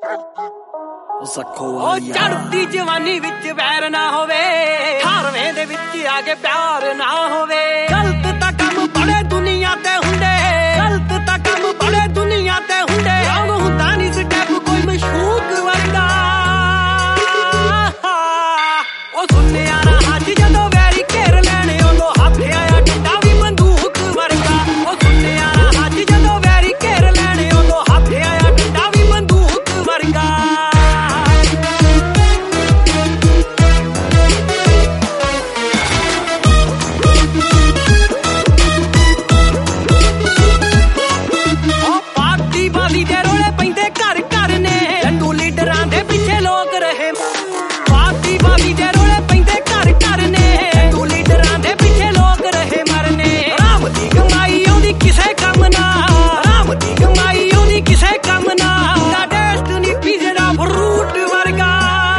ਚੜ੍ਹਦੀ ਜਵਾਨੀ ਵਿੱਚ ਵੈਰ ਨਾ ਹੋਵੇ, 18ਵੇਂ ਦੇ ਵਿੱਚ ਆ ਕੇ ਪਿਆਰ ਨਾ ਹੋਵੇ। ਗਲਤ ਤਾਂ ਕੰਮ ਬੜੇ ਦੁਨੀਆ ਤੇ ਹੁੰਦੇ, ਗਲਤ ਤਾਂ ਕੰਮ ਬੜੇ ਦੁਨੀਆ ਤੇ ਹੁੰਦੇ। ਆਉਂ ਹੁੰਦਾ ਨਹੀਂ ਸਟੈਪ ਕੋਈ ਮਸ਼ੂਕ ਵਰਗਾ। ਉਹ ਸੁਣਿਆ ਨਾ ਅੱਜ ਜਦੋਂ ਵੈਰੀ ਘੇਰ ਲੈਣੇ ਉਦੋਂ ਹੱਥ ਆਇਆ ਡੰਡਾ ਵੀ ਬੰਦੂਕ ਵਰਗਾ। ਉਹ ਸੁਣਿਆ ਨਾ ਅੱਜ ਜਦੋਂ ਵੈਰੀ ਘੇਰ ਲੈਣੇ ਉਦੋਂ ਹੱਥ ਆਇਆ ਡੰਡਾ ਵੀ ਬੰਦੂਕ ਵਰਗਾ। ਬਾਦੀ ਦੇ ਰੋਲੇ ਪੈਂਦੇ ਘਰ ਘਰ ਨੇ, ਲੰਡੂ ਲੀਡਰਾਂ ਦੇ ਪਿੱਛੇ ਲੋਕ ਰਹੇ। ਬਾਦੀ ਦੇ ਰੋਲੇ ਪੈਂਦੇ ਘਰ ਘਰ ਨੇ, ਲੰਡੂ ਲੀਡਰਾਂ ਦੇ ਪਿੱਛੇ ਲੋਕ ਰਹੇ ਮਰਨੇ। ਰਾਮ ਦੀ ਕਮਾਈ ਆਉਂਦੀ ਕਿਸੇ ਕੰਮ ਨਾ, ਰਾਮ ਦੀ ਕਮਾਈ ਆਉਂਦੀ ਕਿਸੇ ਕੰਮ ਨਾ। ਦਾ ਟੇਸਟ ਨਹੀਂ ਪੀਜ਼ੇ ਦਾ ਫਰੂਟ ਵਰਗਾ।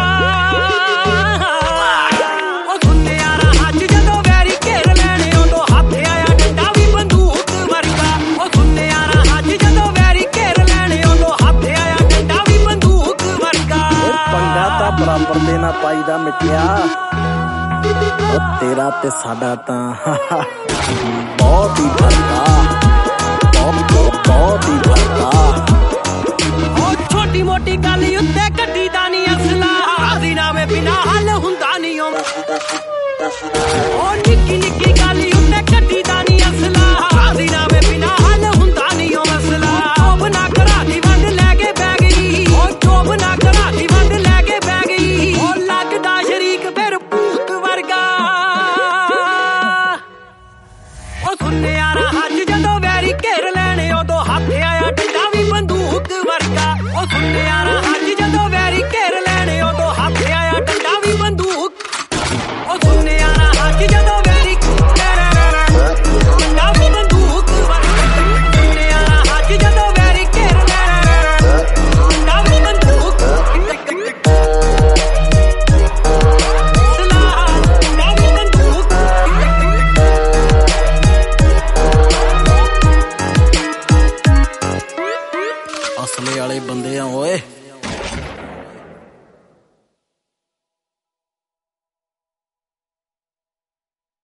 ਉਹ ਸੁਣਿਆ ਨਾ ਅੱਜ ਜਦੋਂ ਵੈਰੀ ਘੇਰ ਲੈਣੇ ਉਦੋਂ ਹੱਥ ਆਇਆ ਡੰਡਾ ਵੀ ਬੰਦੂਕ ਵਰਗਾ। ਉਹ ਸੁਣਿਆ ਨਾ ਅੱਜ ਜਦੋਂ ਵੈਰੀ ਘੇਰ ਲੈਣੇ ਉਦੋਂ ਹੱਥ ਆਇਆ ਡੰਡਾ ਵੀ ਬੰਦੂਕ ਵਰਗਾ। ਪੰਗਾ ਤਾਂ ਬਰਾਬਰ ਦੇ ਨਾ ਪਾਈਦਾ ਮਿੱਠਿਆ, ਉਹ ਤੇਰਾ ਤੇ ਸਾਡਾ ਤਾਂ ਬਹੁਤ ਹੀ ਫਰਕ ਆ, ਬਹੁਤ ਹੀ ਫਰਕ ਆ। ਉਹ ਛੋਟੀ ਮੋਟੀ ਗੱਲ ਉੱਤੇ ਗੱਡੀ ਦਾ ਨਹੀਂ ਅਸਲਾ, ਰਾਜ਼ੀਨਾਮੇ ਬਿਨਾ ਹੱਲ ਹੁੰਦਾ ਨਹੀਂ। ਉਹ ਨਿੱਕੀ ਨਿੱਕੀ ਗੱਲ ਉੱਤੇ ਗੱਡੀ ਦਾ ਨਹੀਂ ਅਸਲਾ, ਰਾਜ਼ੀਨਾਮੇ ਬਿਨਾ ਹੱਲ ਹੁੰਦਾ ਨਹੀਂ ਉਹ ਮਸਲਾ। ਜੋਬ ਨਾ ਘਰਾਂ ਦੀ ਵੰਡ ਲੈ ਕੇ ਬਹਿ ਗਈ, ਉਹ ਜੋਬ ਨਾ ਘਰਾਂ ਦੀ ਵੰਡ ਲੈ ਕੇ ਬਹਿ ਗਈ। ਉਹ ਲੱਗਦਾ ਸ਼ਰੀਕ ਫਿਰ ਭੂਤ ਵਰਗਾ। ਉਹ ਸੁਣਿਆ ਨਾ ਅੱਜ ਜਦੋਂ ਵੈਰੀ ਘੇਰ ਲੈਣੇ ਉਦੋਂ ਹੱਥ ਆਇਆ ਡੰਡਾ ਵੀ ਬੰਦੂਕ ਵਰਗਾ। ਉਹ ਸੁਣਿਆ ਨਾ ਅੱਜ ਜਦੋਂ ਵੈਰੀ ਘੇਰ ਲੈਣੇ ਉਦੋਂ ਹੱਥ ਆਇਆ ਡੰਡਾ ਵੀ ਬੰਦੂਕ। ਉਹ ਸੁਣਿਆ ਨਾ ਅੱਜ ਜਦੋਂ ਵੈਰੀ ਡੰਡਾ ਵੀ ਬੰਦੂਕ ਵਰਗਾ। ਸੁਣਿਆ ਨਾ ਅੱਜ ਜਦੋਂ ਵੈਰੀ ਘੇਰ ਲੈਣੇ ਡੰਡਾ ਵੀ ਬੰਦੂਕ। ਡੰਡਾ ਵੀ ਬੰਦੂਕ। ਅਸਲੇ ਵਾਲੇ ਬੰਦੇ ਆ ਓਏ।